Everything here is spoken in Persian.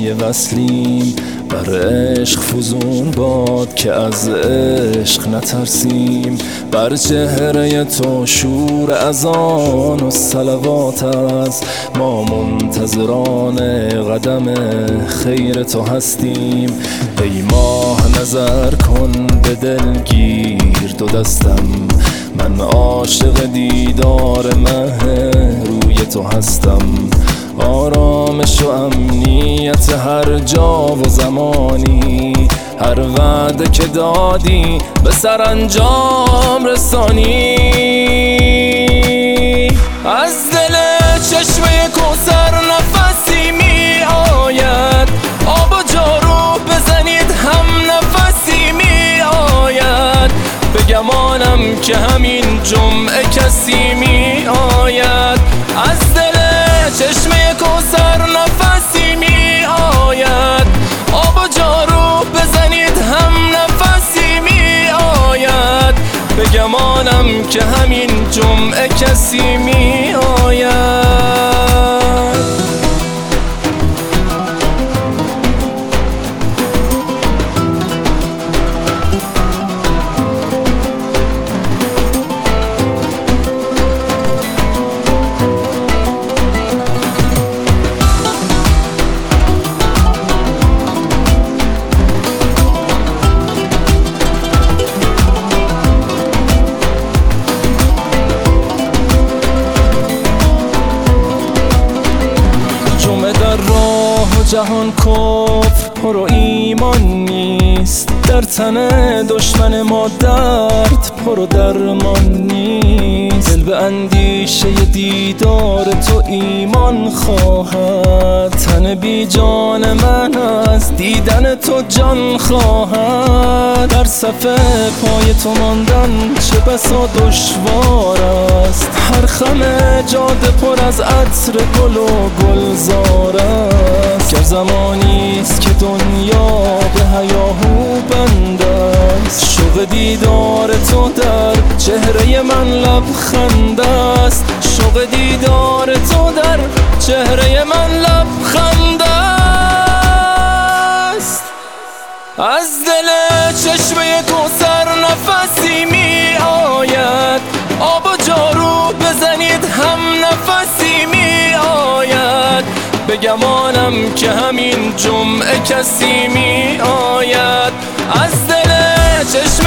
پای وصلیم، بر عشق فزون باد که از عشق نترسیم. بر چهره تو شور اذان و صلوات است، ما منتظران قدم خیر تو هستیم. ای ماه نظر کن به دلگیر دو دستم، من عاشق دیدار مه روی تو هستم. آرامش و امنیت هر جا و زمانی، هر وعده که دادی به سرانجام رسانی. از دل چشمه کوثر نفسی می آید، آب و جارو بزنید هم نفسی می آید. به گمانم که همین جمعه کسی می آید. از دل چشمه کوثر نفسی می آید، آب و جارو بزنید هم نفسی می آید. به گمانم که همین جمعه کسی می آید. جهان کفر پر و ایمان نیست، در تن دشمن ما درد پر و درمان نیست. دل به اندیشه دیدار تو ایمان خواهد، تن بی جان من از دیدن تو جان خواهد. در صف پای تو ماندن چه بسا دشوار است، هر خم جاده پر از عطر گل و گلزار است. گر زمانیست که دنیا به هیاهو بند است، شوق دیدار تو در چهره من لبخند است. شوق دیدار تو در چهره من لبخند است. از دل چشمه کوثر نفسی می آید، آب و جارو بزنید هم نفسی می آید. به گمانم که همین جمعه کسی می آید. از دل چشمه